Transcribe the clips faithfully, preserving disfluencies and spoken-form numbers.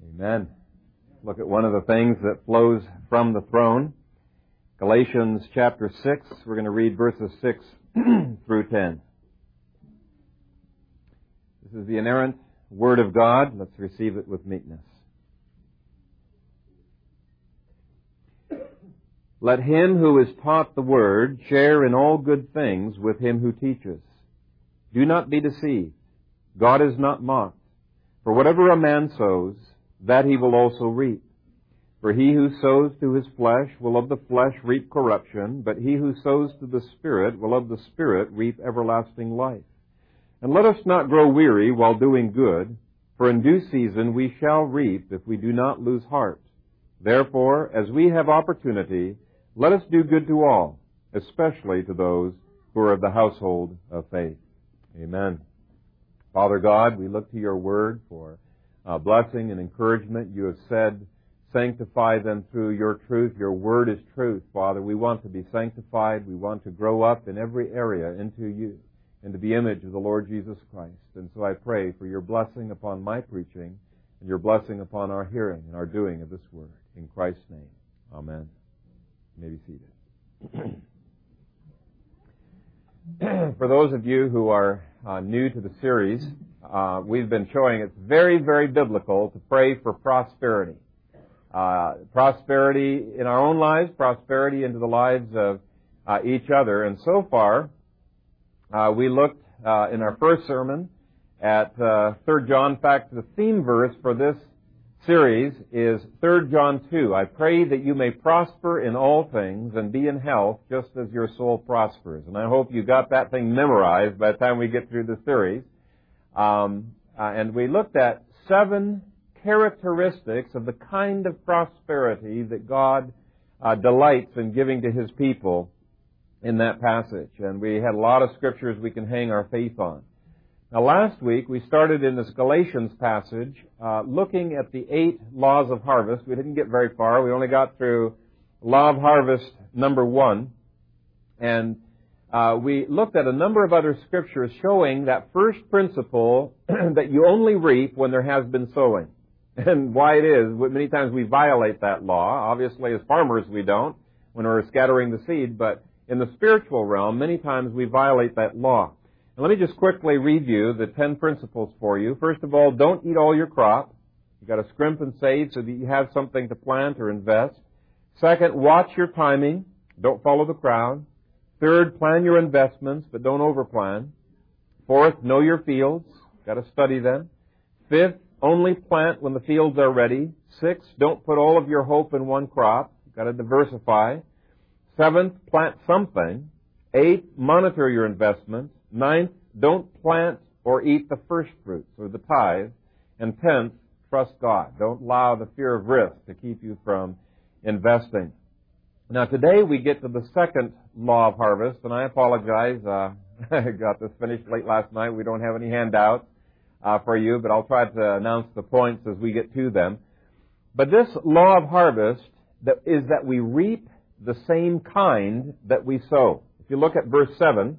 Amen. Look at one of the things that flows from the throne. Galatians chapter six, we're going to read verses six through ten. This is the inerrant Word of God. Let's receive it with meekness. Let him who is taught the Word share in all good things with him who teaches. Do not be deceived. God is not mocked. For whatever a man sows, that he will also reap. For he who sows to his flesh will of the flesh reap corruption, but he who sows to the Spirit will of the Spirit reap everlasting life. And let us not grow weary while doing good, for in due season we shall reap if we do not lose heart. Therefore, as we have opportunity, let us do good to all, especially to those who are of the household of faith. Amen. Father God, we look to your word for uh, blessing and encouragement. You have said, sanctify them through your truth. Your word is truth, Father. We want to be sanctified. We want to grow up in every area into you, into the image of the Lord Jesus Christ. And so I pray for your blessing upon my preaching and your blessing upon our hearing and our doing of this word. In Christ's name, amen. You may be seated. For those of you who are uh, new to the series, uh, we've been showing it's very, very biblical to pray for prosperity. Uh, prosperity in our own lives, prosperity into the lives of uh, each other. And so far, uh, we looked uh, in our first sermon at uh, Third John. In fact, the theme verse for this series is Third John two. I pray that you may prosper in all things and be in health just as your soul prospers. And I hope you got that thing memorized by the time we get through the series. Um, uh, and we looked at seven characteristics of the kind of prosperity that God uh, delights in giving to His people in that passage. And we had a lot of scriptures we can hang our faith on. Now, last week, we started in this Galatians passage uh, looking at the eight laws of harvest. We didn't get very far. We only got through law of harvest number one. And uh, we looked at a number of other scriptures showing that first principle that you only reap when there has been sowing. And why it is, many times we violate that law. Obviously, as farmers, we don't when we're scattering the seed. But in the spiritual realm, many times we violate that law. And let me just quickly review the ten principles for you. First of all, don't eat all your crop. You've got to scrimp and save so that you have something to plant or invest. Second, watch your timing. Don't follow the crowd. Third, plan your investments, but don't overplan. Fourth, know your fields. You've got to study them. Fifth, only plant when the fields are ready. Sixth, don't put all of your hope in one crop. You've got to diversify. Seventh, plant something. Eighth, monitor your investments. Ninth, don't plant or eat the first fruits or the tithe. And tenth, trust God. Don't allow the fear of risk to keep you from investing. Now today we get to the second law of harvest, and I apologize. Uh, I got this finished late last night. We don't have any handouts uh, for you, but I'll try to announce the points as we get to them. But this law of harvest that is that we reap the same kind that we sow. If you look at verse seven,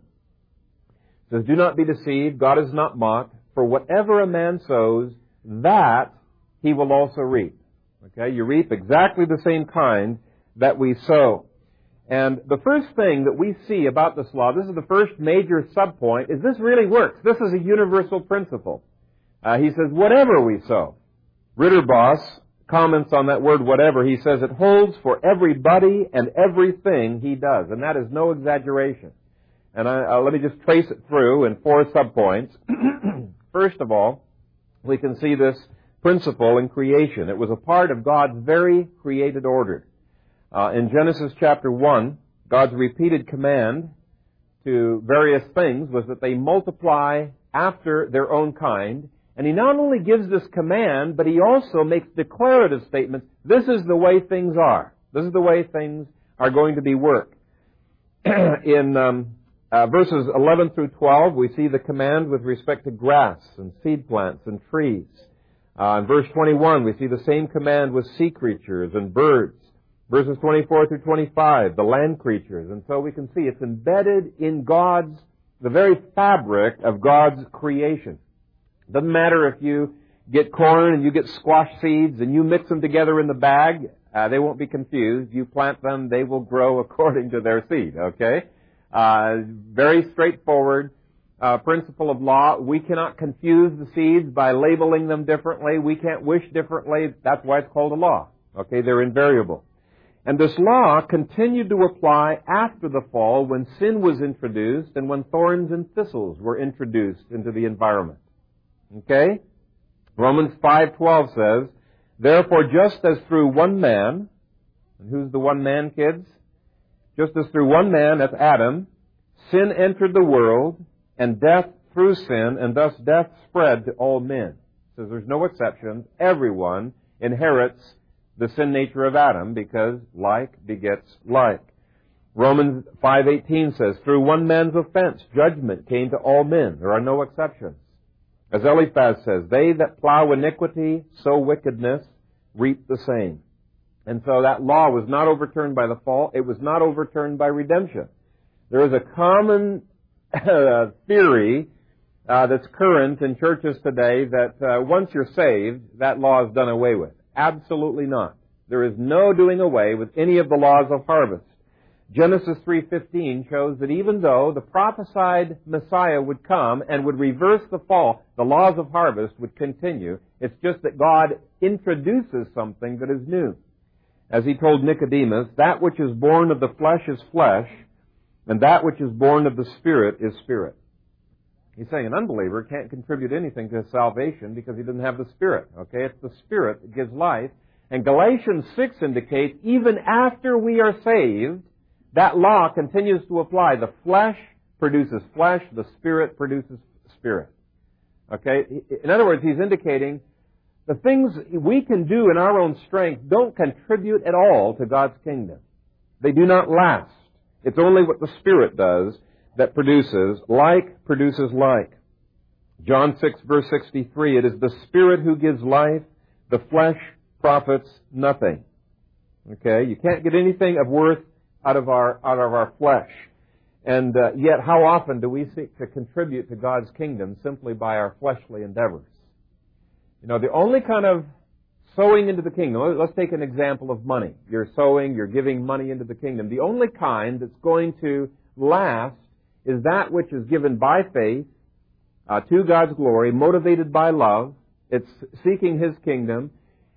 it says, do not be deceived, God is not mocked, for whatever a man sows, that he will also reap. Okay, you reap exactly the same kind that we sow. And the first thing that we see about this law, this is the first major subpoint, is this really works. This is a universal principle. Uh, he says, whatever we sow. Ritterboss comments on that word whatever. He says it holds for everybody and everything he does. And that is no exaggeration. And I, uh, let me just trace it through in four subpoints. First of all, we can see this principle in creation. It was a part of God's very created order. Uh, in Genesis chapter one, God's repeated command to various things was that they multiply after their own kind. And He not only gives this command, but He also makes declarative statements. This is the way things are. This is the way things are going to be worked. in um, Uh, verses eleven through twelve, we see the command with respect to grass and seed plants and trees. Uh, in verse twenty-one, we see the same command with sea creatures and birds. Verses twenty-four through twenty-five, the land creatures. And so we can see it's embedded in God's, the very fabric of God's creation. Doesn't matter if you get corn and you get squash seeds and you mix them together in the bag, uh, they won't be confused. You plant them, they will grow according to their seed, okay? Uh, very straightforward uh, principle of law. We cannot confuse the seeds by labeling them differently. We can't wish differently. That's why it's called a law. Okay, they're invariable. And this law continued to apply after the fall when sin was introduced and when thorns and thistles were introduced into the environment. Okay? Romans five twelve says, therefore, just as through one man, and who's the one man, kids? Just as through one man, that's Adam, sin entered the world, and death through sin, and thus death spread to all men. It says there's no exceptions. Everyone inherits the sin nature of Adam because like begets like. Romans five eighteen says, through one man's offense, judgment came to all men. There are no exceptions. As Eliphaz says, they that plow iniquity, sow wickedness, reap the same. And so that law was not overturned by the fall. It was not overturned by redemption. There is a common uh, theory uh, that's current in churches today that uh, once you're saved, that law is done away with. Absolutely not. There is no doing away with any of the laws of harvest. Genesis three fifteen shows that even though the prophesied Messiah would come and would reverse the fall, the laws of harvest would continue. It's just that God introduces something that is new. As he told Nicodemus, that which is born of the flesh is flesh, and that which is born of the Spirit is spirit. He's saying an unbeliever can't contribute anything to his salvation because he doesn't have the Spirit. Okay, it's the Spirit that gives life. And Galatians six indicates even after we are saved, that law continues to apply. The flesh produces flesh, the Spirit produces spirit. Okay? In other words, he's indicating the things we can do in our own strength don't contribute at all to God's kingdom. They do not last. It's only what the Spirit does that produces. Like produces like. John six, verse sixty-three, it is the Spirit who gives life, the flesh profits nothing. Okay? You can't get anything of worth out of our out of our flesh. And uh, yet, how often do we seek to contribute to God's kingdom simply by our fleshly endeavors? You know, the only kind of sowing into the kingdom, let's take an example of money. You're sowing, you're giving money into the kingdom. The only kind that's going to last is that which is given by faith uh, to God's glory, motivated by love. It's seeking His kingdom.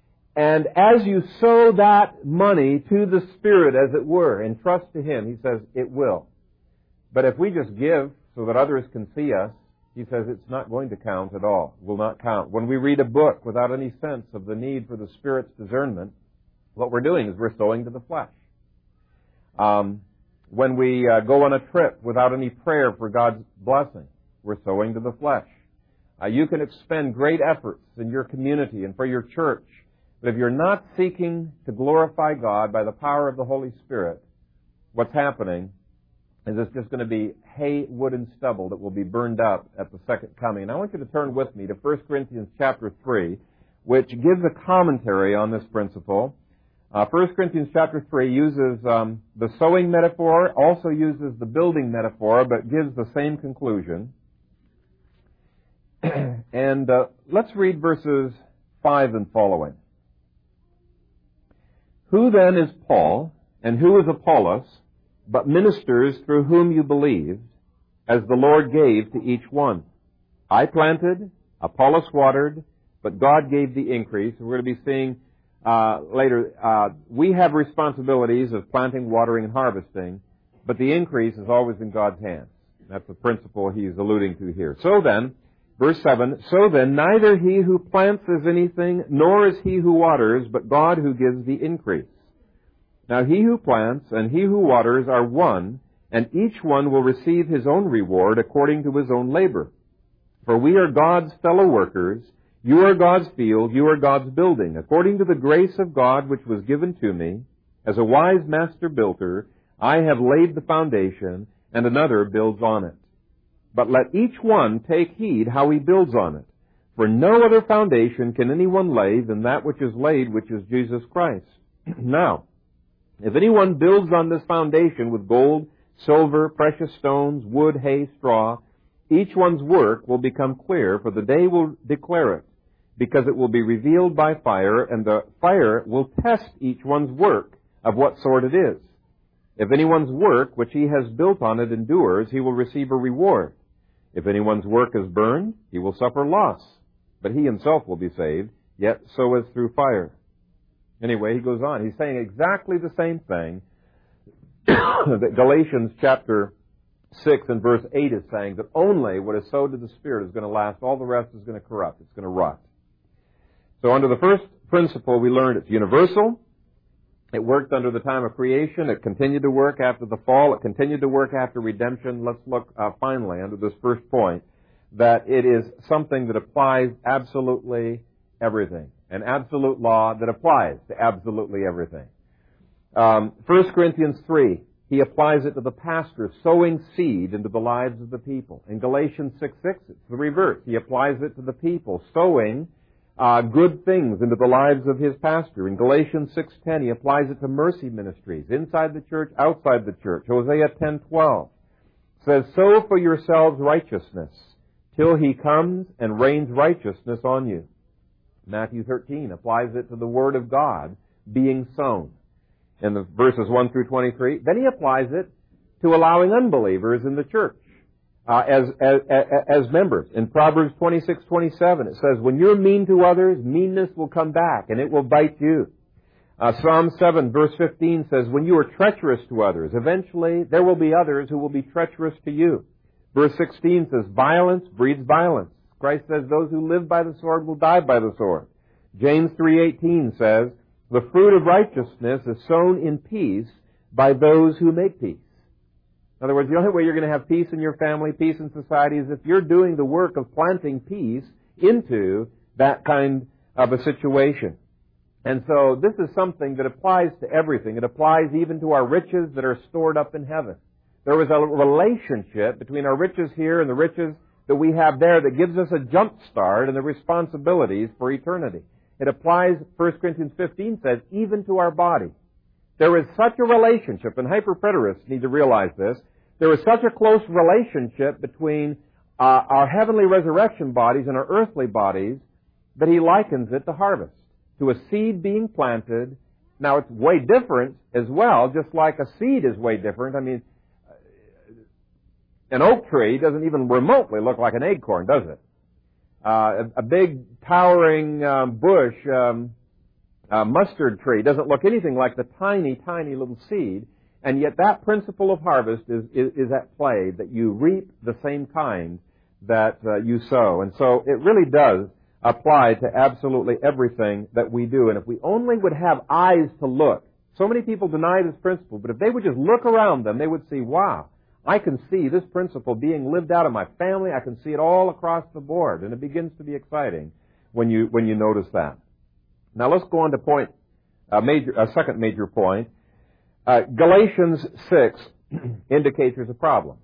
And as you sow that money to the Spirit, as it were, and trust to Him, He says, it will. But if we just give so that others can see us, He says it's not going to count at all. Will not count. When we read a book without any sense of the need for the Spirit's discernment, what we're doing is we're sowing to the flesh. Um, when we uh, go on a trip without any prayer for God's blessing, we're sowing to the flesh. Uh, you can expend great efforts in your community and for your church, but if you're not seeking to glorify God by the power of the Holy Spirit, what's happening is it's just going to be hay, wood, and stubble that will be burned up at the second coming. And I want you to turn with me to First Corinthians chapter three, which gives a commentary on this principle. Uh, First Corinthians chapter three uses um, the sowing metaphor, also uses the building metaphor, but gives the same conclusion. and uh, let's read verses five and following. Who then is Paul, and who is Apollos, but ministers through whom you believed, as the Lord gave to each one? I planted, Apollos watered, but God gave the increase. We're going to be seeing uh, later, uh, we have responsibilities of planting, watering, and harvesting, but the increase is always in God's hands. That's the principle he's alluding to here. So then, verse seven, so then neither he who plants is anything, nor is he who waters, but God who gives the increase. Now he who plants and he who waters are one, and each one will receive his own reward according to his own labor. For we are God's fellow workers, you are God's field, you are God's building. According to the grace of God which was given to me, as a wise master builder, I have laid the foundation, and another builds on it. But let each one take heed how he builds on it. For no other foundation can anyone lay than that which is laid, which is Jesus Christ. Now, if anyone builds on this foundation with gold, silver, precious stones, wood, hay, straw, each one's work will become clear, for the day will declare it, because it will be revealed by fire, and the fire will test each one's work of what sort it is. If anyone's work which he has built on it endures, he will receive a reward. If anyone's work is burned, he will suffer loss, but he himself will be saved, yet so as through fire. Anyway, he goes on. He's saying exactly the same thing that Galatians chapter six and verse eight is saying, that only what is sowed to the Spirit is going to last. All the rest is going to corrupt. It's going to rot. So under the first principle, we learned it's universal. It worked under the time of creation. It continued to work after the fall. It continued to work after redemption. Let's look uh, finally under this first point, that it is something that applies absolutely everything. An absolute law that applies to absolutely everything. Um, First Corinthians three, he applies it to the pastor sowing seed into the lives of the people. In Galatians six six, it's the reverse. He applies it to the people sowing uh, good things into the lives of his pastor. In Galatians six ten, he applies it to mercy ministries, inside the church, outside the church. Hosea ten twelve says, sow for yourselves righteousness, till he comes and rains righteousness on you. Matthew thirteen applies it to the Word of God being sown in the verses one through twenty-three. Then he applies it to allowing unbelievers in the church uh, as, as as members. In Proverbs twenty-six twenty-seven, it says, when you're mean to others, meanness will come back and it will bite you. Uh, Psalm seven verse fifteen says, when you are treacherous to others, eventually there will be others who will be treacherous to you. Verse sixteen says, violence breeds violence. Christ says, those who live by the sword will die by the sword. James three eighteen says, the fruit of righteousness is sown in peace by those who make peace. In other words, the only way you're going to have peace in your family, peace in society, is if you're doing the work of planting peace into that kind of a situation. And so this is something that applies to everything. It applies even to our riches that are stored up in heaven. There is a relationship between our riches here and the riches that we have there that gives us a jump start in the responsibilities for eternity. It applies, First Corinthians fifteen says, even to our body. There is such a relationship, and hyperpreterists need to realize this, there is such a close relationship between uh, our heavenly resurrection bodies and our earthly bodies that he likens it to harvest, to a seed being planted. Now, it's way different as well, just like a seed is way different. I mean, an oak tree doesn't even remotely look like an acorn, does it? Uh, a, a big, towering um, bush, um, uh, mustard tree, doesn't look anything like the tiny, tiny little seed. And yet that principle of harvest is, is, is at play, that you reap the same kind that uh, you sow. And so it really does apply to absolutely everything that we do. And if we only would have eyes to look, so many people deny this principle, but if they would just look around them, they would see, wow, I can see this principle being lived out in my family. I can see it all across the board. And it begins to be exciting when you, when you notice that. Now let's go on to point, a major, a second major point. Uh, Galatians six indicates there's a problem.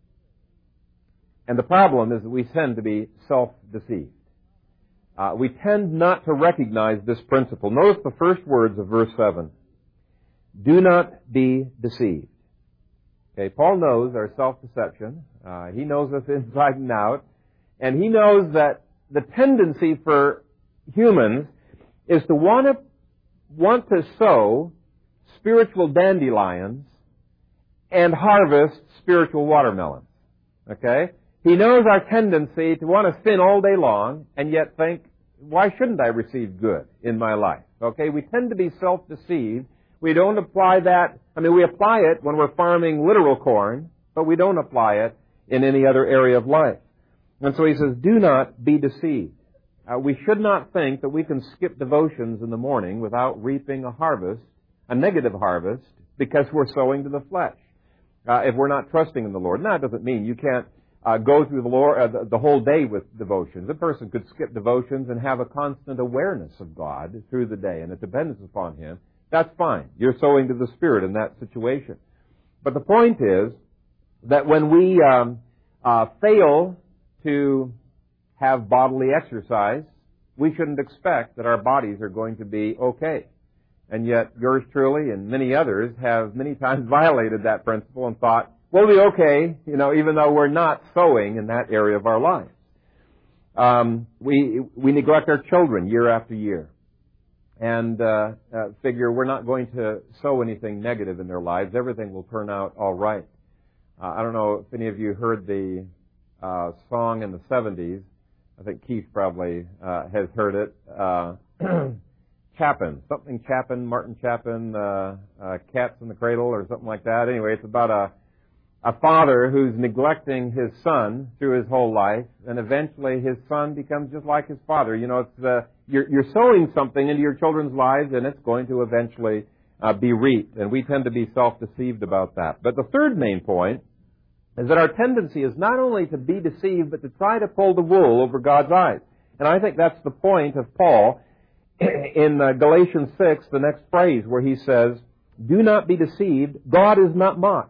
And the problem is that we tend to be self-deceived. Uh, we tend not to recognize this principle. Notice the first words of verse seven. Do not be deceived. Okay, Paul knows our self-deception. Uh, he knows us inside and out. And he knows that the tendency for humans is to want to, want to sow spiritual dandelions and harvest spiritual watermelons. Okay? He knows our tendency to want to sin all day long and yet think, why shouldn't I receive good in my life? Okay? We tend to be self-deceived. We don't apply that, I mean, we apply it when we're farming literal corn, but we don't apply it in any other area of life. And so he says, do not be deceived. Uh, we should not think that we can skip devotions in the morning without reaping a harvest, a negative harvest, because we're sowing to the flesh, uh, if we're not trusting in the Lord. Now, it doesn't mean you can't uh, go through the, Lord, uh, the, the whole day with devotions. A person could skip devotions and have a constant awareness of God through the day and a dependence upon Him. That's fine. You're sowing to the Spirit in that situation. But the point is that when we um, uh, fail to have bodily exercise, we shouldn't expect that our bodies are going to be okay. And yet, yours truly and many others have many times violated that principle and thought, we'll be okay, you know, even though we're not sowing in that area of our lives. Um, we we neglect our children year after year, and uh, uh, figure we're not going to sow anything negative in their lives. Everything will turn out all right. Uh, I don't know if any of you heard the uh, song in the seventies. I think Keith probably uh, has heard it. Uh, Chapin, something Chapin, Martin Chapin, uh, uh, Cats in the Cradle or something like that. Anyway, it's about a a father who's neglecting his son through his whole life, and eventually his son becomes just like his father. You know, it's uh, you're, you're sowing something into your children's lives, and it's going to eventually uh, be reaped. And we tend to be self-deceived about that. But the third main point is that our tendency is not only to be deceived, but to try to pull the wool over God's eyes. And I think that's the point of Paul in uh, Galatians six, the next phrase, where he says, "Do not be deceived, God is not mocked."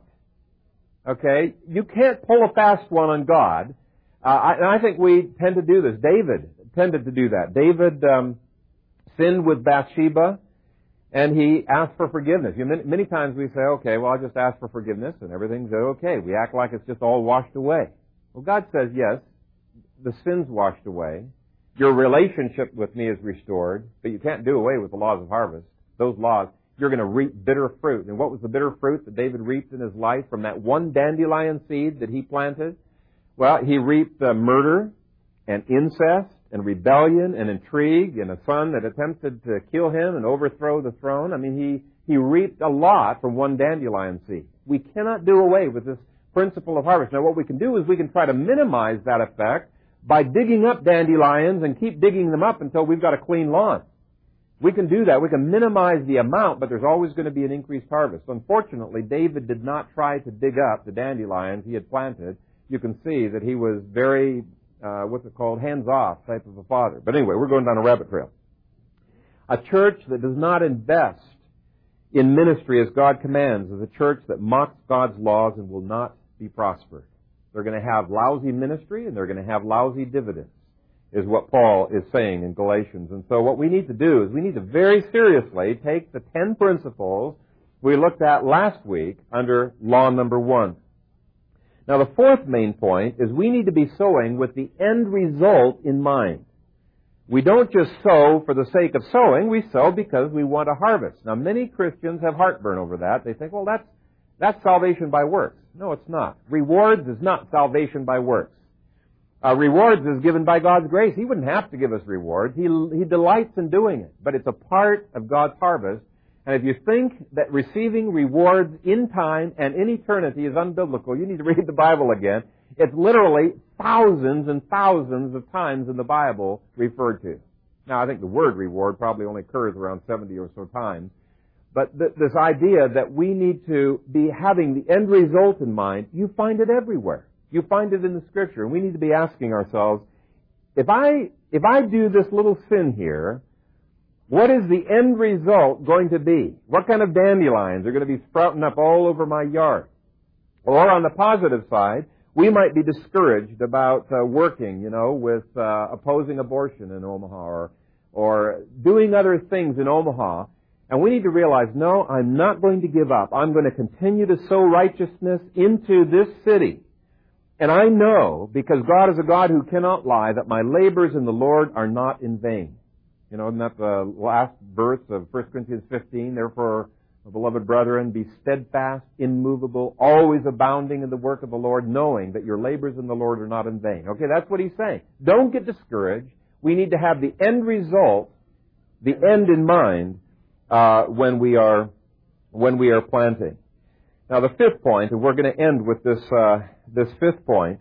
Okay? You can't pull a fast one on God. Uh, I, and I think we tend to do this. David tended to do that. David um, sinned with Bathsheba, and he asked for forgiveness. You know, many, many times we say, okay, well, I'll just ask for forgiveness, and everything's okay. We act like it's just all washed away. Well, God says, yes, the sin's washed away. Your relationship with me is restored, but you can't do away with the laws of harvest. Those laws, you're going to reap bitter fruit. And what was the bitter fruit that David reaped in his life from that one dandelion seed that he planted? Well, he reaped uh, murder and incest and rebellion and intrigue and a son that attempted to kill him and overthrow the throne. I mean, he, he reaped a lot from one dandelion seed. We cannot do away with this principle of harvest. Now, what we can do is we can try to minimize that effect by digging up dandelions and keep digging them up until we've got a clean lawn. We can do that. We can minimize the amount, but there's always going to be an increased harvest. Unfortunately, David did not try to dig up the dandelions he had planted. You can see that he was very, uh, what's it called, hands-off type of a father. But anyway, we're going down a rabbit trail. A church that does not invest in ministry as God commands is a church that mocks God's laws and will not be prospered. They're going to have lousy ministry and they're going to have lousy dividends, is what Paul is saying in Galatians. And so what we need to do is we need to very seriously take the ten principles we looked at last week under law number one. Now the fourth main point is we need to be sowing with the end result in mind. We don't just sow for the sake of sowing, we sow because we want a harvest. Now many Christians have heartburn over that. They think, well, that's, that's salvation by works. No, it's not. Rewards is not salvation by works. Uh, rewards is given by God's grace. He wouldn't have to give us rewards. He, he delights in doing it. But it's a part of God's harvest. And if you think that receiving rewards in time and in eternity is unbiblical, you need to read the Bible again. It's literally thousands and thousands of times in the Bible referred to. Now, I think the word reward probably only occurs around seventy or so times. But th- this idea that we need to be having the end result in mind, you find it everywhere. You find it in the Scripture, and we need to be asking ourselves, if I if I do this little sin here, what is the end result going to be? What kind of dandelions are going to be sprouting up all over my yard? Or on the positive side, we might be discouraged about uh, working, you know, with uh, opposing abortion in Omaha or, or doing other things in Omaha. And we need to realize, no, I'm not going to give up. I'm going to continue to sow righteousness into this city. And I know, because God is a God who cannot lie, that my labors in the Lord are not in vain. You know, isn't that the last verse of First Corinthians fifteen? Therefore, beloved brethren, be steadfast, immovable, always abounding in the work of the Lord, knowing that your labors in the Lord are not in vain. Okay, that's what he's saying. Don't get discouraged. We need to have the end result, the end in mind, uh, when we are when we are planting. Now, the fifth point, and we're going to end with this uh, this fifth point,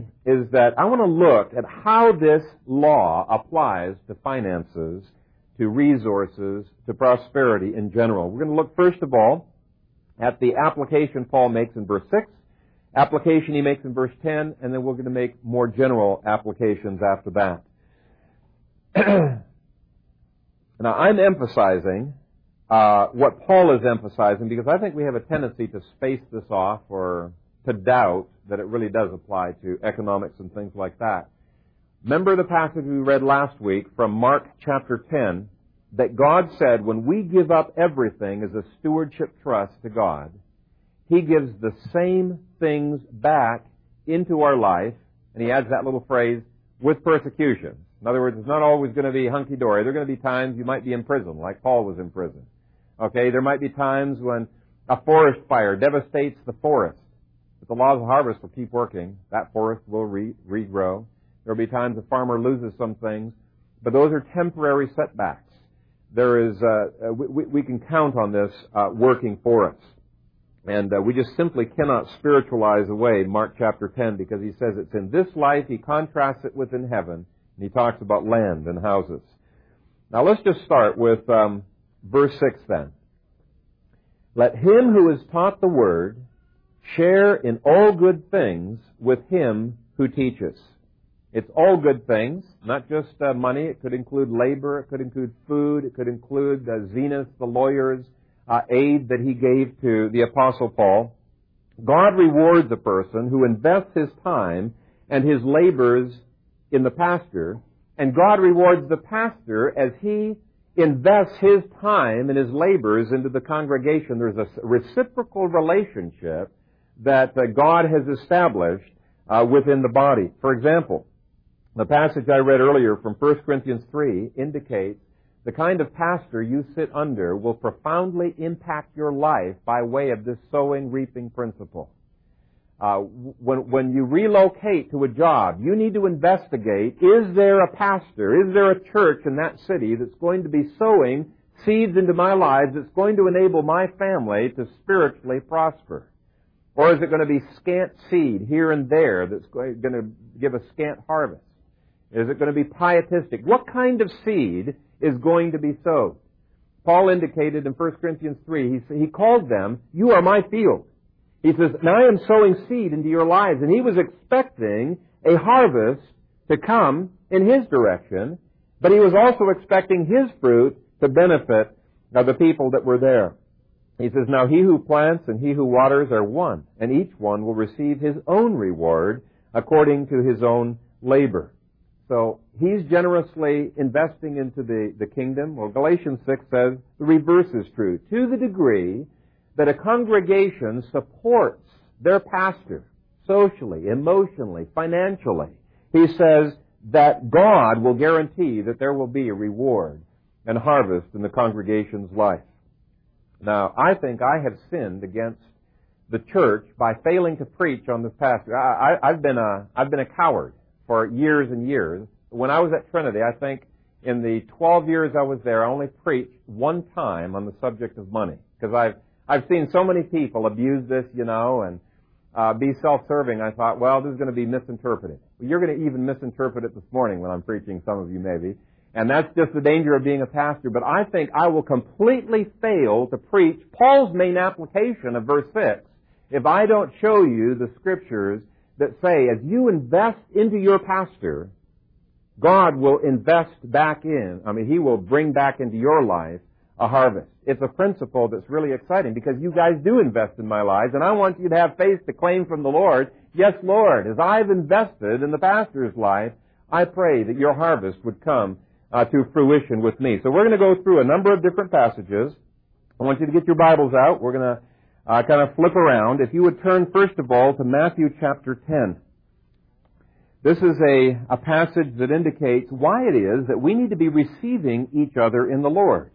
is that I want to look at how this law applies to finances, to resources, to prosperity in general. We're going to look, first of all, at the application Paul makes in verse six, application he makes in verse ten, and then we're going to make more general applications after that. Now, I'm emphasizing uh, what Paul is emphasizing because I think we have a tendency to space this off or to doubt that it really does apply to economics and things like that. Remember the passage we read last week from Mark chapter ten, that God said when we give up everything as a stewardship trust to God, He gives the same things back into our life, and He adds that little phrase, with persecution. In other words, it's not always going to be hunky-dory. There are going to be times you might be in prison, like Paul was in prison. Okay, there might be times when a forest fire devastates the forest. But the laws of harvest will keep working. That forest will re- regrow. There will be times a farmer loses some things, but those are temporary setbacks. There is, uh, we, we can count on this uh, working for us. And uh, we just simply cannot spiritualize away Mark chapter ten, because he says it's in this life. He contrasts it with in heaven, and he talks about land and houses. Now let's just start with um, verse six then. Let him who is taught the word share in all good things with him who teaches. It's all good things, not just uh, money. It could include labor. It could include food. It could include uh, Zenas, the lawyer's uh, aid that he gave to the Apostle Paul. God rewards a person who invests his time and his labors in the pastor, and God rewards the pastor as he invests his time and his labors into the congregation. There's a reciprocal relationship that uh, God has established uh, within the body. For example, the passage I read earlier from First Corinthians three indicates the kind of pastor you sit under will profoundly impact your life by way of this sowing-reaping principle. Uh, when, when you relocate to a job, you need to investigate, is there a pastor, is there a church in that city that's going to be sowing seeds into my life that's going to enable my family to spiritually prosper? Or is it going to be scant seed here and there that's going to give a scant harvest? Is it going to be pietistic? What kind of seed is going to be sowed? Paul indicated in First Corinthians three, he, he called them, you are my field. He says, now I am sowing seed into your lives. And he was expecting a harvest to come in his direction, but he was also expecting his fruit to benefit uh, the people that were there. He says, now he who plants and he who waters are one, and each one will receive his own reward according to his own labor. So he's generously investing into the, the kingdom. Well, Galatians six says the reverse is true. To the degree that a congregation supports their pastor socially, emotionally, financially, he says that God will guarantee that there will be a reward and harvest in the congregation's life. Now, I think I have sinned against the church by failing to preach on this pastor. I, I, I've been a I've been a coward for years and years. When I was at Trinity, I think in the twelve years I was there, I only preached one time on the subject of money, because I've I've seen so many people abuse this, you know, and uh, be self-serving. I thought, well, this is going to be misinterpreted. Well, you're going to even misinterpret it this morning when I'm preaching, some of you maybe. And that's just the danger of being a pastor. But I think I will completely fail to preach Paul's main application of verse six if I don't show you the scriptures that say, as you invest into your pastor, God will invest back in, I mean, He will bring back into your life a harvest. It's a principle that's really exciting because you guys do invest in my lives, and I want you to have faith to claim from the Lord, yes, Lord, as I've invested in the pastor's life, I pray that your harvest would come uh, to fruition with me. So we're going to go through a number of different passages. I want you to get your Bibles out. We're going to uh, kind of flip around. If you would turn, first of all, to Matthew chapter ten. This is a, a passage that indicates why it is that we need to be receiving each other in the Lord.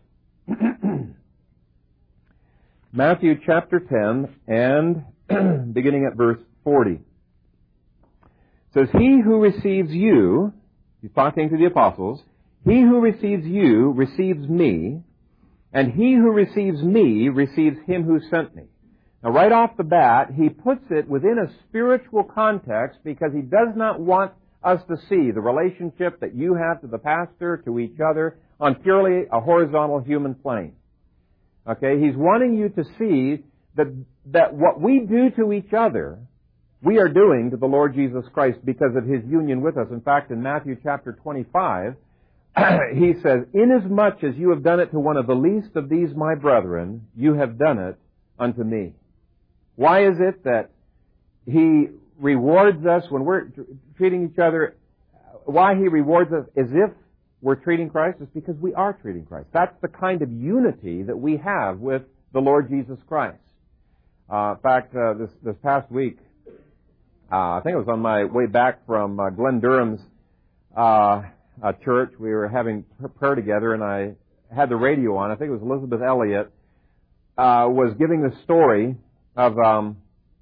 Matthew chapter ten and beginning at verse forty. It says, he who receives you, he's talking to the apostles, he who receives you receives me, and he who receives me receives him who sent me. Now right off the bat, he puts it within a spiritual context because he does not want us to see the relationship that you have to the pastor, to each other, on purely a horizontal human plane. Okay, he's wanting you to see that, that what we do to each other, we are doing to the Lord Jesus Christ because of His union with us. In fact, in Matthew chapter twenty-five, he says, inasmuch as you have done it to one of the least of these my brethren, you have done it unto me. Why is it that He rewards us when we're treating each other? Why He rewards us as if we're treating Christ is because we are treating Christ. That's the kind of unity that we have with the Lord Jesus Christ. Uh, in fact, uh, this, this past week, uh, I think it was on my way back from uh, Glenn Durham's uh, a church. We were having prayer together, and I had the radio on. I think it was Elizabeth Elliot uh, was giving the story of um,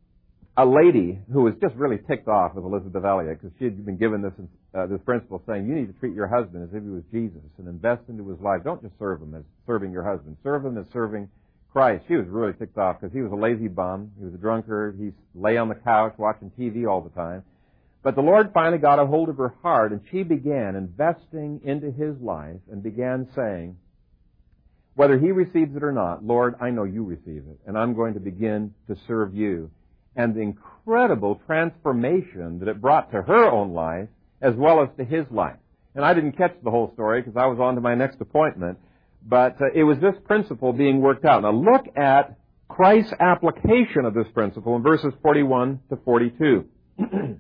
a lady who was just really ticked off with Elizabeth Elliot because she had been given this uh, this principle saying you need to treat your husband as if he was Jesus and invest into his life. Don't just serve him as serving your husband. Serve him as serving Christ. She was really ticked off because he was a lazy bum. He was a drunkard. He lay on the couch watching T V all the time. But the Lord finally got a hold of her heart, and she began investing into his life and began saying, whether he receives it or not, Lord, I know you receive it, and I'm going to begin to serve you. And the incredible transformation that it brought to her own life as well as to his life. And I didn't catch the whole story because I was on to my next appointment. But uh, it was this principle being worked out. Now look at Christ's application of this principle in verses forty-one to forty-two. It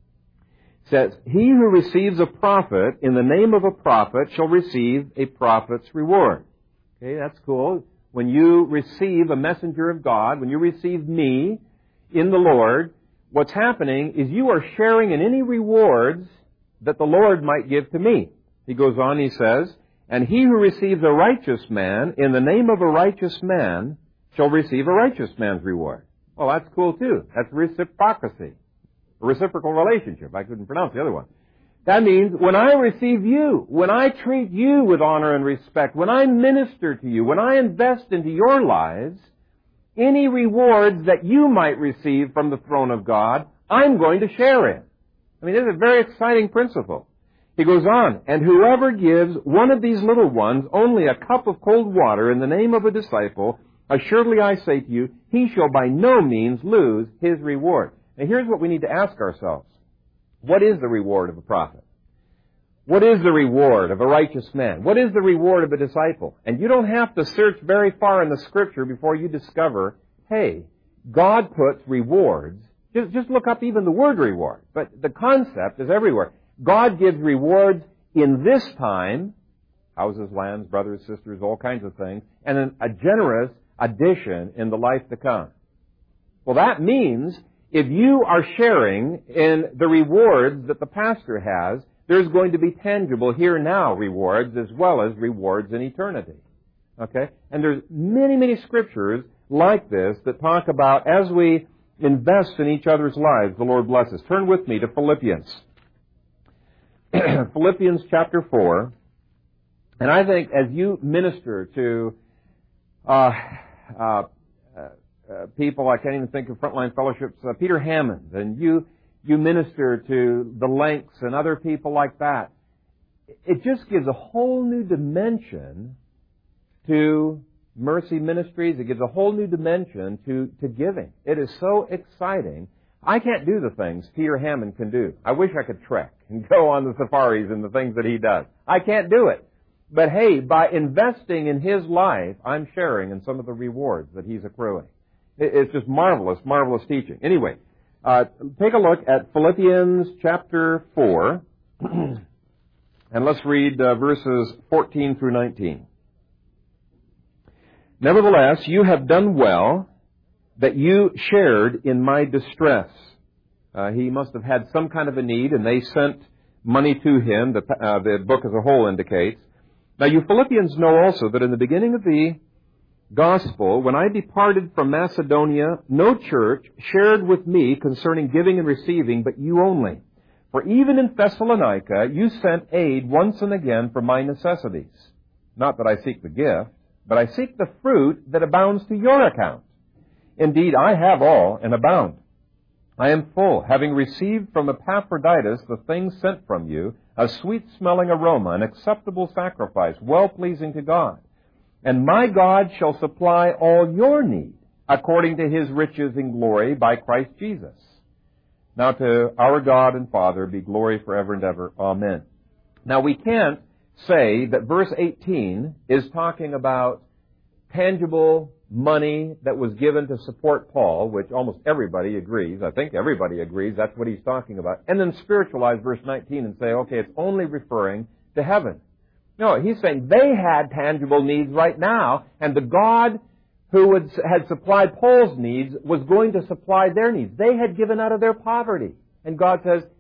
says, he who receives a prophet in the name of a prophet shall receive a prophet's reward. Okay, that's cool. When you receive a messenger of God, when you receive me in the Lord, what's happening is you are sharing in any rewards that the Lord might give to me. He goes on, he says, and he who receives a righteous man in the name of a righteous man shall receive a righteous man's reward. Well, that's cool too. That's reciprocity. A reciprocal relationship. I couldn't pronounce the other one. That means when I receive you, when I treat you with honor and respect, when I minister to you, when I invest into your lives, any rewards that you might receive from the throne of God, I'm going to share in. I mean, this is a very exciting principle. He goes on, and whoever gives one of these little ones only a cup of cold water in the name of a disciple, assuredly I say to you, he shall by no means lose his reward. Now here's what we need to ask ourselves. What is the reward of a prophet? What is the reward of a righteous man? What is the reward of a disciple? And you don't have to search very far in the Scripture before you discover, hey, God puts rewards. Just, just look up even the word reward. But the concept is everywhere. God gives rewards in this time, houses, lands, brothers, sisters, all kinds of things, and then a generous addition in the life to come. Well, that means if you are sharing in the rewards that the pastor has, there's going to be tangible here now rewards as well as rewards in eternity. Okay? And there's many, many scriptures like this that talk about as we invest in each other's lives, the Lord blesses. Turn with me to Philippians. Philippians chapter four. And I think as you minister to uh, uh, uh, people, I can't even think of Frontline Fellowships, uh, Peter Hammond, and you you minister to the Links and other people like that, it just gives a whole new dimension to Mercy Ministries. It gives a whole new dimension to, to giving. It is so exciting. I can't do the things Peter Hammond can do. I wish I could trek and go on the safaris and the things that he does. I can't do it. But hey, by investing in his life, I'm sharing in some of the rewards that he's accruing. It's just marvelous, marvelous teaching. Anyway, uh, take a look at Philippians chapter four, and let's read uh, verses fourteen through nineteen. Nevertheless, you have done well that you shared in my distress. Uh, he must have had some kind of a need, and they sent money to him, the, uh, the book as a whole indicates. Now, you Philippians know also that in the beginning of the gospel, when I departed from Macedonia, no church shared with me concerning giving and receiving, but you only. For even in Thessalonica, you sent aid once and again for my necessities. Not that I seek the gift, but I seek the fruit that abounds to your account. Indeed, I have all and abound. I am full, having received from Epaphroditus the things sent from you, a sweet-smelling aroma, an acceptable sacrifice, well-pleasing to God. And my God shall supply all your need, according to his riches in glory by Christ Jesus. Now to our God and Father be glory forever and ever. Amen. Now we can't say that verse eighteen is talking about tangible money that was given to support Paul, which almost everybody agrees. I think everybody agrees that's what he's talking about. And then spiritualize verse nineteen and say, okay, it's only referring to heaven. No, he's saying they had tangible needs right now, and the God who had supplied Paul's needs was going to supply their needs. They had given out of their poverty. And God says,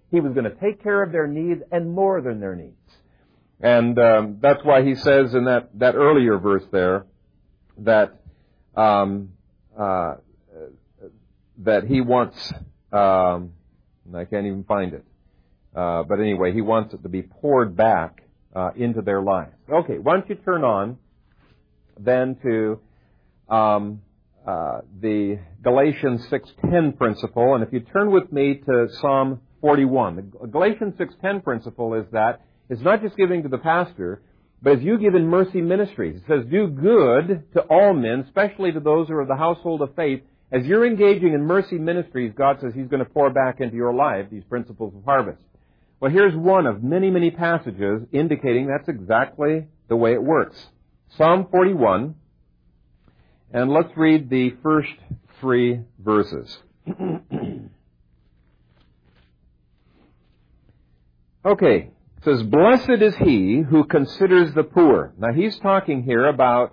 He was going to take care of their needs and more than their needs. And um, that's why he says in that, that earlier verse there that um, uh, that he wants, um, I can't even find it, uh, but anyway, he wants it to be poured back uh, into their lives. Okay, why don't you turn on then to um, uh, the Galatians six ten principle, and if you turn with me to Psalm forty-one. The Galatians six ten principle is that it's not just giving to the pastor, but as you give in mercy ministries. It says, do good to all men, especially to those who are of the household of faith. As you're engaging in mercy ministries, God says He's going to pour back into your life these principles of harvest. Well, here's one of many, many passages indicating that's exactly the way it works. Psalm forty-one, and let's read the first three verses. Okay, it says, blessed is he who considers the poor. Now, he's talking here about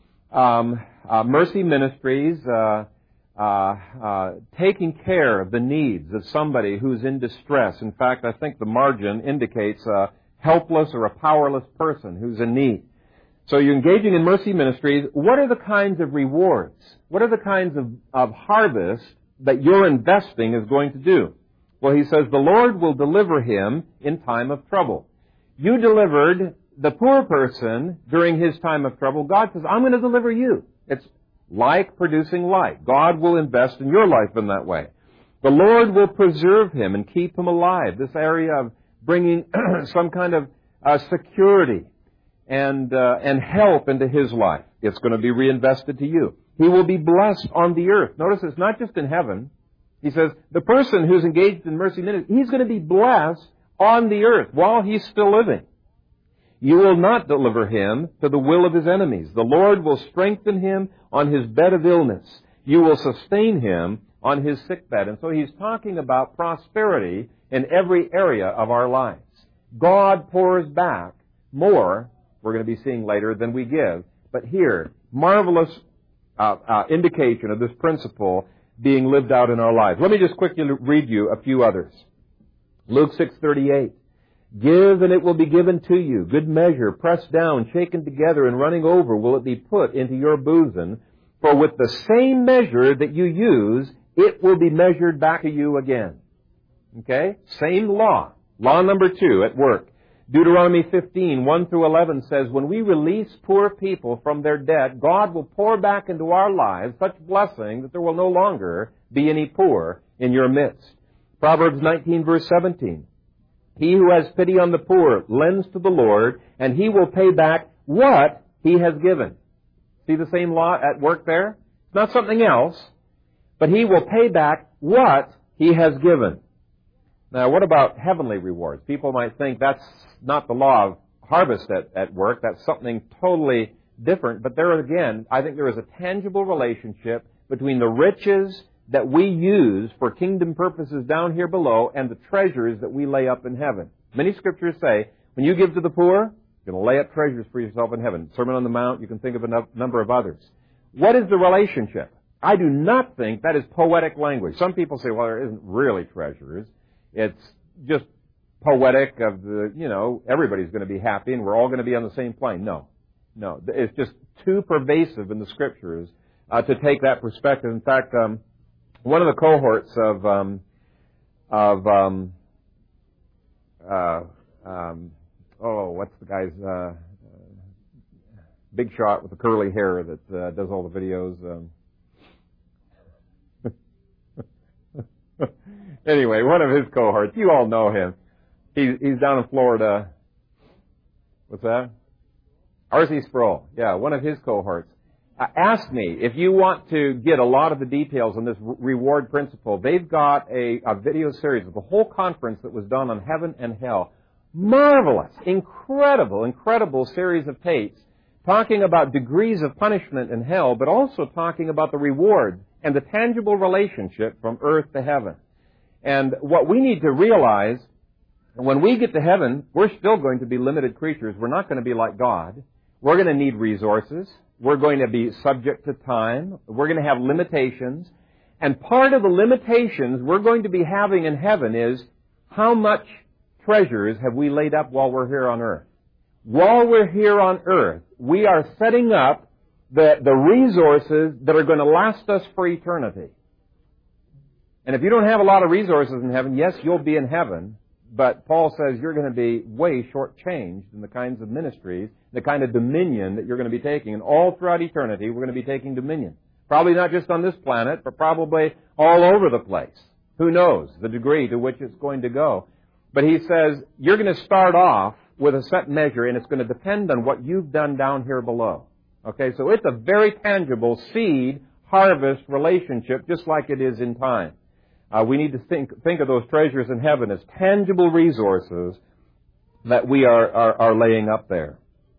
um, uh, mercy ministries, uh, uh, uh, taking care of the needs of somebody who's in distress. In fact, I think the margin indicates a helpless or a powerless person who's in need. So you're engaging in mercy ministries. What are the kinds of rewards? What are the kinds of, of harvest that your investing is going to do? Well, he says, the Lord will deliver him in time of trouble. You delivered the poor person during his time of trouble. God says, I'm going to deliver you. It's like producing light. God will invest in your life in that way. The Lord will preserve him and keep him alive. This area of bringing some kind of uh, security and uh, and help into his life. It's going to be reinvested to you. He will be blessed on the earth. Notice it's not just in heaven. He says the person who's engaged in mercy ministry, he's going to be blessed on the earth while he's still living. You will not deliver him to the will of his enemies. The Lord will strengthen him on his bed of illness. You will sustain him on his sickbed. And so he's talking about prosperity in every area of our lives. God pours back more, we're going to be seeing later, than we give. But here, marvelous uh, uh, indication of this principle being lived out in our lives. Let me just quickly read you a few others. Luke six thirty-eight. Give and it will be given to you. Good measure, pressed down, shaken together, and running over will it be put into your bosom. For with the same measure that you use, it will be measured back to you again. Okay? Same law. Law number two at work. Deuteronomy fifteen, one through eleven says, when we release poor people from their debt, God will pour back into our lives such blessing that there will no longer be any poor in your midst. Proverbs nineteen, verse seventeen. He who has pity on the poor lends to the Lord, and he will pay back what he has given. See the same law at work there? It's not something else, but he will pay back what he has given. Now, what about heavenly rewards? People might think that's not the law of harvest at, at work. That's something totally different. But there again, I think there is a tangible relationship between the riches that we use for kingdom purposes down here below and the treasures that we lay up in heaven. Many scriptures say, when you give to the poor, you're going to lay up treasures for yourself in heaven. Sermon on the Mount, you can think of a number of others. What is the relationship? I do not think that is poetic language. Some people say, well, there isn't really treasures. It's just poetic of the, you know, everybody's going to be happy and we're all going to be on the same plane. No. No. It's just too pervasive in the scriptures uh, to take that perspective. In fact, um, one of the cohorts of, um, of, um, uh, um, oh, what's the guy's, uh, uh, big shot with the curly hair that uh, does all the videos, um, anyway, one of his cohorts, you all know him. He, he's down in Florida. What's that? R C Sproul. Yeah, one of his cohorts. Uh, ask me if you want to get a lot of the details on this reward principle. They've got a, a video series of the whole conference that was done on heaven and hell. Marvelous, incredible, incredible series of tapes talking about degrees of punishment in hell, but also talking about the reward and the tangible relationship from earth to heaven. And what we need to realize, when we get to heaven, we're still going to be limited creatures. We're not going to be like God. We're going to need resources. We're going to be subject to time. We're going to have limitations. And part of the limitations we're going to be having in heaven is how much treasures have we laid up while we're here on earth? While we're here on earth, we are setting up the, the resources that are going to last us for eternity. And if you don't have a lot of resources in heaven, yes, you'll be in heaven, but Paul says you're going to be way shortchanged in the kinds of ministries, the kind of dominion that you're going to be taking. And all throughout eternity, we're going to be taking dominion. Probably not just on this planet, but probably all over the place. Who knows the degree to which it's going to go. But he says you're going to start off with a set measure, and it's going to depend on what you've done down here below. Okay, so it's a very tangible seed-harvest relationship, just like it is in time. Uh, we need to think think of those treasures in heaven as tangible resources that we are, are, are laying up there.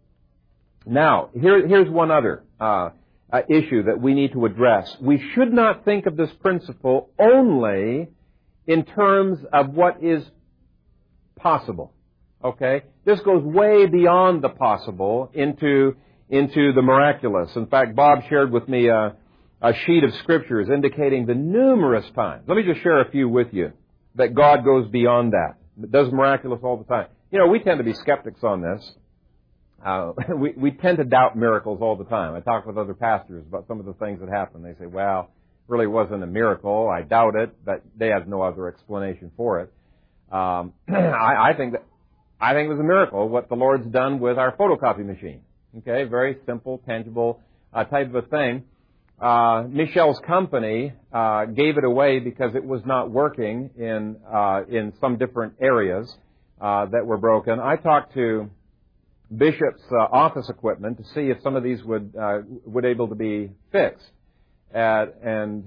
Now, here, here's one other uh, uh, issue that we need to address. We should not think of this principle only in terms of what is possible. Okay? This goes way beyond the possible into, into the miraculous. In fact, Bob shared with me a, a sheet of scriptures indicating the numerous times. Let me just share a few with you that God goes beyond that. It does miraculous all the time. You know, we tend to be skeptics on this. Uh, we, we tend to doubt miracles all the time. I talk with other pastors about some of the things that happen. They say, well, it really wasn't a miracle. I doubt it, but they have no other explanation for it. Um, I, I think that I think it was a miracle what the Lord's done with our photocopy machine. Okay, very simple, tangible uh, type of a thing. Uh, Michelle's company uh, gave it away because it was not working in uh, in some different areas uh, that were broken. I talked to Bishop's uh, office equipment to see if some of these would uh, would able to be fixed, uh, and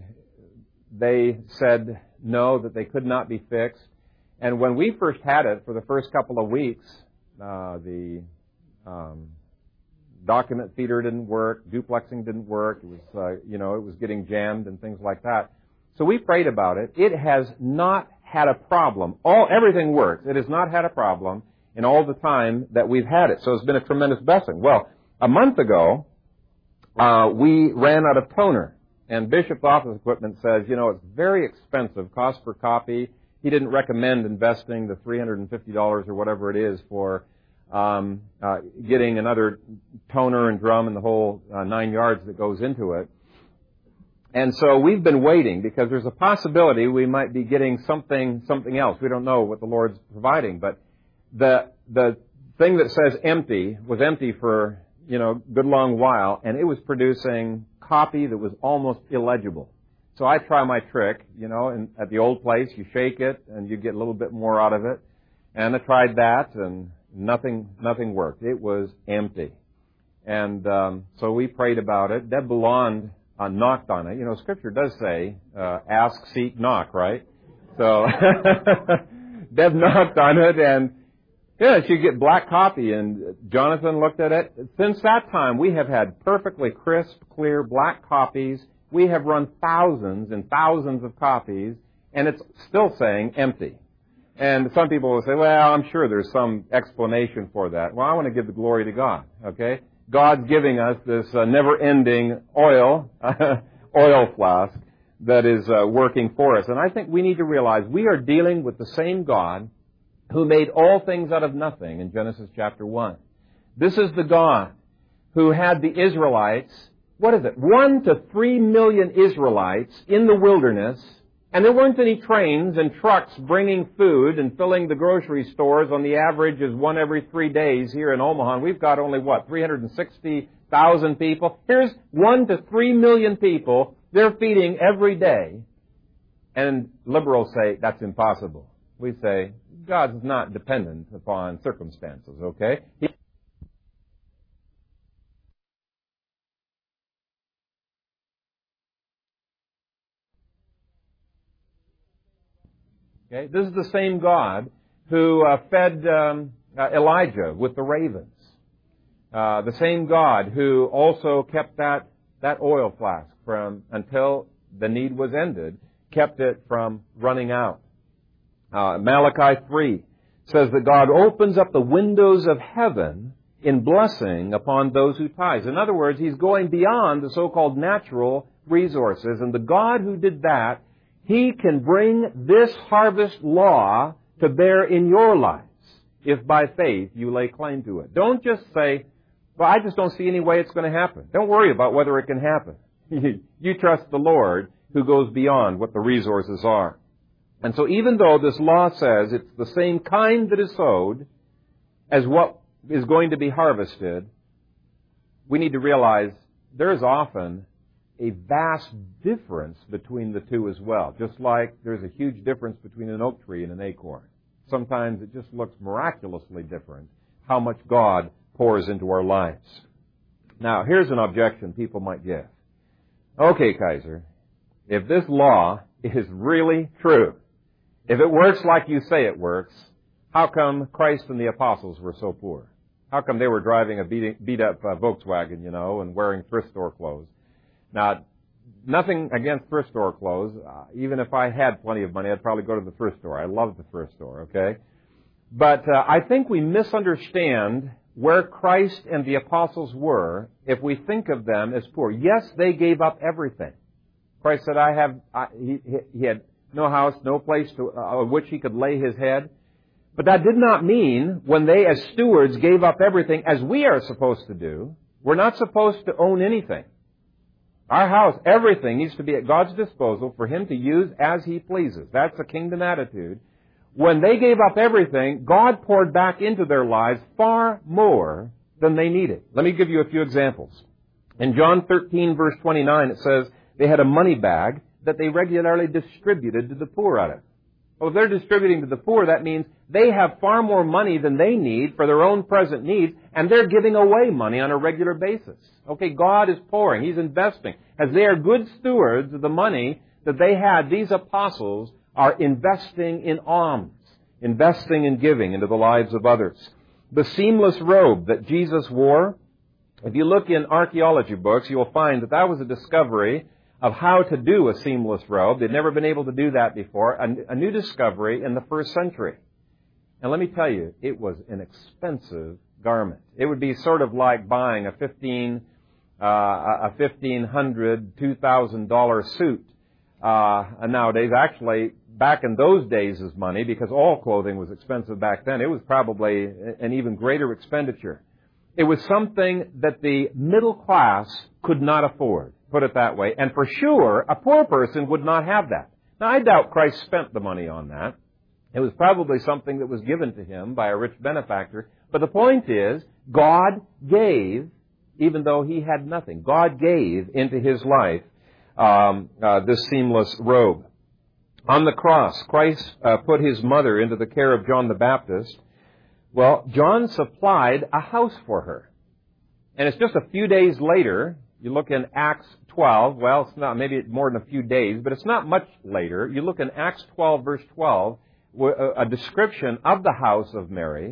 they said no, that they could not be fixed. And when we first had it for the first couple of weeks, uh, the um, document feeder didn't work, duplexing didn't work. It was, uh, you know, it was getting jammed and things like that. So we prayed about it. It has not had a problem. All everything works. It has not had a problem in all the time that we've had it. So it's been a tremendous blessing. Well, a month ago, uh, we ran out of toner, and Bishop's office equipment says, you know, it's very expensive, cost per copy. He didn't recommend investing the three hundred fifty dollars or whatever it is for um, uh, getting another toner and drum and the whole uh, nine yards that goes into it. And so we've been waiting because there's a possibility we might be getting something something else. We don't know what the Lord's providing, but the the thing that says empty was empty for, you know, a good long while, and it was producing copy that was almost illegible. So I try my trick, you know, and at the old place, you shake it and you get a little bit more out of it. And I tried that and nothing, nothing worked. It was empty. And um, so we prayed about it. Deb Belond uh, knocked on it. You know, Scripture does say, uh, ask, seek, knock, right? So Deb knocked on it, and yeah, she get black copy. And Jonathan looked at it. Since that time, we have had perfectly crisp, clear black copies. We have run thousands and thousands of copies, and it's still saying empty. And some people will say, well, I'm sure there's some explanation for that. Well, I want to give the glory to God, okay? God's giving us this uh, never-ending oil, oil flask that is uh, working for us. And I think we need to realize we are dealing with the same God who made all things out of nothing in Genesis chapter one. This is the God who had the Israelites, what is it, one to three million Israelites in the wilderness, and there weren't any trains and trucks bringing food and filling the grocery stores on the average is one every three days here in Omaha. And we've got only, what, three hundred sixty thousand people? Here's one to three million people they're feeding every day. And liberals say that's impossible. We say God's not dependent upon circumstances, okay? He Okay, this is the same God who uh, fed um, uh, Elijah with the ravens. Uh, the same God who also kept that that oil flask from until the need was ended, kept it from running out. Uh, Malachi three says that God opens up the windows of heaven in blessing upon those who tithe. In other words, He's going beyond the so-called natural resources, and the God who did that, He can bring this harvest law to bear in your lives if by faith you lay claim to it. Don't just say, well, I just don't see any way it's going to happen. Don't worry about whether it can happen. You trust the Lord who goes beyond what the resources are. And so even though this law says it's the same kind that is sowed as what is going to be harvested, we need to realize there is often a vast difference between the two as well. Just like there's a huge difference between an oak tree and an acorn. Sometimes it just looks miraculously different how much God pours into our lives. Now, here's an objection people might give. Okay, Kaiser, if this law is really true, if it works like you say it works, how come Christ and the apostles were so poor? How come they were driving a beat-up uh, Volkswagen, you know, and wearing thrift store clothes? Now, nothing against thrift store clothes. Uh, even if I had plenty of money, I'd probably go to the thrift store. I love the thrift store, okay? But uh, I think we misunderstand where Christ and the apostles were if we think of them as poor. Yes, they gave up everything. Christ said, I have, I, he, he had no house, no place to, uh, on which he could lay his head. But that did not mean when they as stewards gave up everything as we are supposed to do, we're not supposed to own anything. Our house, everything needs to be at God's disposal for him to use as he pleases. That's a kingdom attitude. When they gave up everything, God poured back into their lives far more than they needed. Let me give you a few examples. In John thirteen, verse twenty-nine, it says they had a money bag that they regularly distributed to the poor out of. Well, if they're distributing to the poor, that means they have far more money than they need for their own present needs, and they're giving away money on a regular basis. Okay, God is pouring. He's investing. As they are good stewards of the money that they had, these apostles are investing in alms, investing in giving into the lives of others. The seamless robe that Jesus wore, if you look in archaeology books, you'll find that that was a discovery of how to do a seamless robe. They'd never been able to do that before. A, a new discovery in the first century. And let me tell you, it was an expensive garment. It would be sort of like buying a fifteen, uh, a fifteen hundred, two thousand dollar suit uh, nowadays. Actually, back in those days' money, because all clothing was expensive back then, it was probably an even greater expenditure. It was something that the middle class could not afford, put it that way. And for sure, a poor person would not have that. Now, I doubt Christ spent the money on that. It was probably something that was given to him by a rich benefactor. But the point is, God gave, even though he had nothing. God gave into his life um, uh, this seamless robe. On the cross, Christ uh, put his mother into the care of John the Baptist. Well, John supplied a house for her. And it's just a few days later, you look in Acts twelve, well, it's not maybe more than a few days, but it's not much later. You look in Acts twelve, verse twelve, a description of the house of Mary,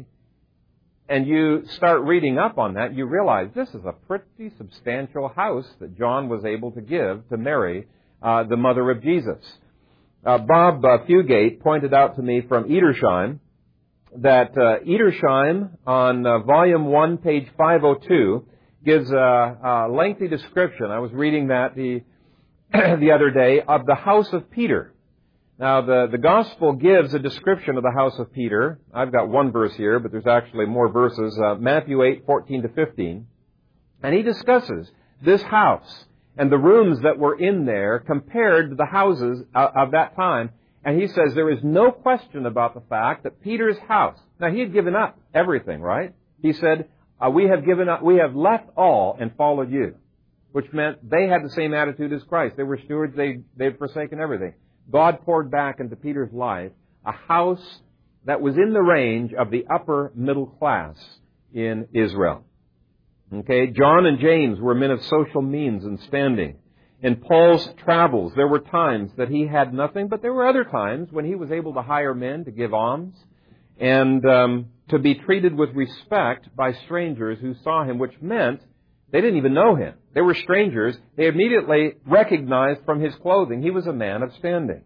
and you start reading up on that, you realize this is a pretty substantial house that John was able to give to Mary, uh, the mother of Jesus. Uh, Bob uh, Fugate pointed out to me from Edersheim that uh, Edersheim on uh, volume one, page five oh two, gives a, a lengthy description. I was reading that the the other day of the house of Peter. Now, the, the gospel gives a description of the house of Peter. I've got one verse here, but there's actually more verses. Uh, Matthew eight, fourteen to fifteen. And he discusses this house and the rooms that were in there compared to the houses of, of that time. And he says there is no question about the fact that Peter's house, now he had given up everything, right? He said, uh, we have given up, we have left all and followed you. Which meant they had the same attitude as Christ. They were stewards, they, they'd forsaken everything. God poured back into Peter's life a house that was in the range of the upper middle class in Israel. Okay, John and James were men of social means and standing. In Paul's travels, there were times that he had nothing, but there were other times when he was able to hire men to give alms and um, to be treated with respect by strangers who saw him, which meant they didn't even know him. They were strangers. They immediately recognized from his clothing he was a man of standing.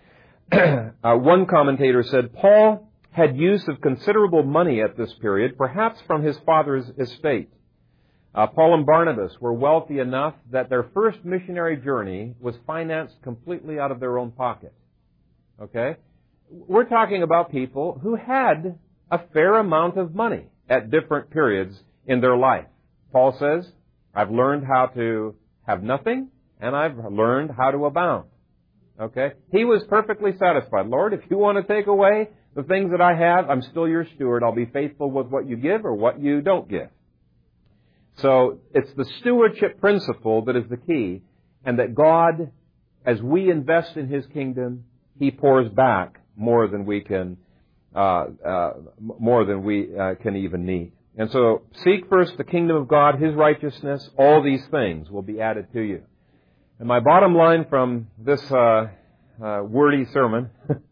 uh, one commentator said, Paul had use of considerable money at this period, perhaps from his father's estate. Uh, Paul and Barnabas were wealthy enough that their first missionary journey was financed completely out of their own pocket. Okay? we're talking about people who had a fair amount of money at different periods in their life. Paul says, I've learned how to have nothing, and I've learned how to abound. Okay? He was perfectly satisfied. Lord, if you want to take away the things that I have, I'm still your steward. I'll be faithful with what you give or what you don't give. So it's the stewardship principle that is the key, and that God, as we invest in His kingdom, He pours back more than we can, uh, uh, more than we uh, can even need. And so, seek first the kingdom of God, His righteousness. All these things will be added to you. And my bottom line from this uh, uh, wordy sermon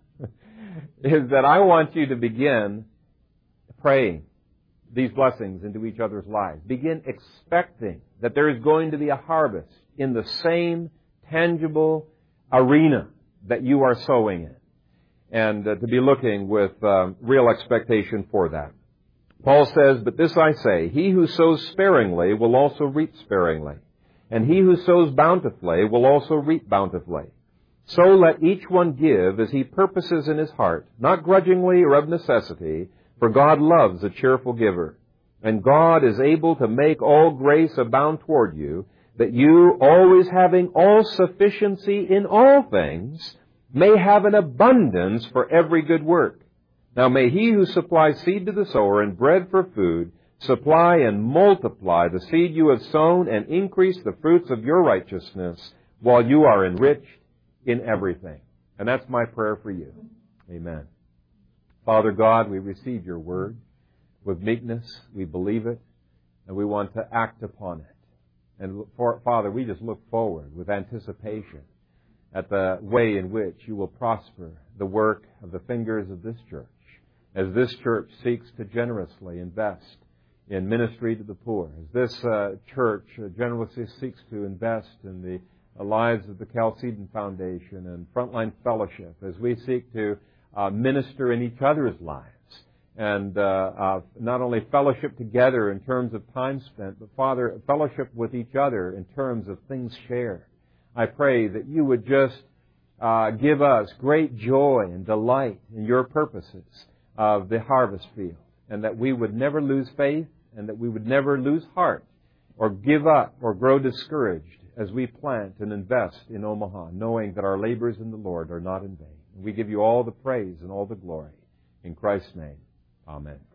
is that I want you to begin praying these blessings into each other's lives. Begin expecting that there is going to be a harvest in the same tangible arena that you are sowing in. And uh, to be looking with um, real expectation for that. Paul says, but this I say, he who sows sparingly will also reap sparingly, and he who sows bountifully will also reap bountifully. So let each one give as he purposes in his heart, not grudgingly or of necessity, for God loves a cheerful giver. And God is able to make all grace abound toward you, that you, always having all sufficiency in all things, may have an abundance for every good work. Now may He who supplies seed to the sower and bread for food supply and multiply the seed you have sown and increase the fruits of your righteousness while you are enriched in everything. And that's my prayer for you. Amen. Father God, we receive your word with meekness. We believe it, and we want to act upon it. And for, Father, we just look forward with anticipation at the way in which you will prosper the work of the fingers of this church, as this church seeks to generously invest in ministry to the poor, as this uh, church uh, generously seeks to invest in the uh, lives of the Chalcedon Foundation and Frontline Fellowship, as we seek to uh, minister in each other's lives, and uh, uh, not only fellowship together in terms of time spent, but, Father, fellowship with each other in terms of things shared. I pray that you would just uh, give us great joy and delight in your purposes of the harvest field, and that we would never lose faith, and that we would never lose heart or give up or grow discouraged as we plant and invest in Omaha, knowing that our labors in the Lord are not in vain. We give you all the praise and all the glory. In Christ's name, amen.